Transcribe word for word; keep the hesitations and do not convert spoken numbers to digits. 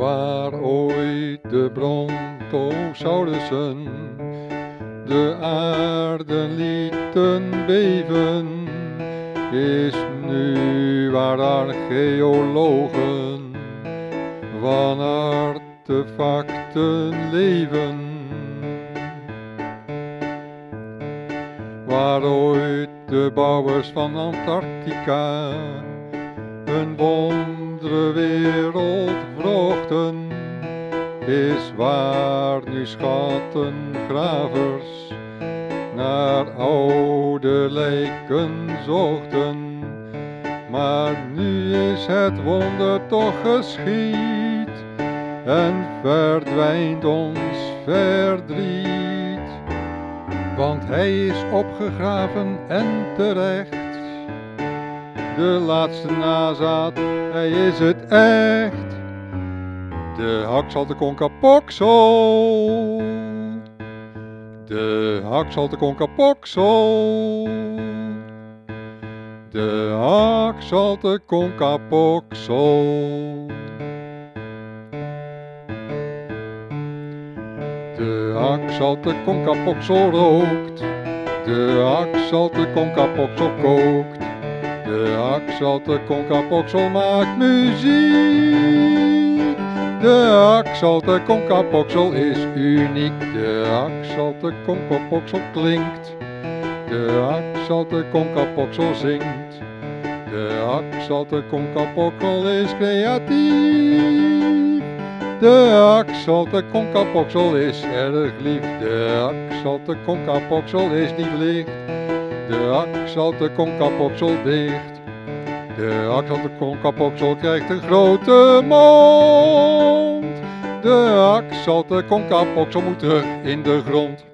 Waar ooit de brontosaurussen de aarde lieten beven, is nu waar archeologen van artefacten leven. Waar ooit de bouwers van Antarctica een wondere wereld wrochten, is waar nu schattengravers naar oude lijken zochten. Maar nu is het wonder toch geschied en verdwijnt ons verdriet. Want hij is opgegraven en terecht, de laatste nazaat, hij is het echt. De Haxalteconcapoxel, de Haxalteconcapoxel, de Haxalteconcapoxel. De Haxalteconcapoxel rookt, de Haxalteconcapoxel kookt, de Haxalteconcapoxel maakt muziek. De Haxalteconcapoxel is uniek, de Haxalteconcapoxel klinkt, de Haxalteconcapoxel zingt. De Haxalteconcapoxel is creatief, de Haxalteconcapoxel is erg lief. De Haxalteconcapoxel is niet licht, de Haxalteconcapoxel dicht. De Haxalteconcapoxel krijgt een grote mond, de Haxalteconcapoxel moet terug in de grond.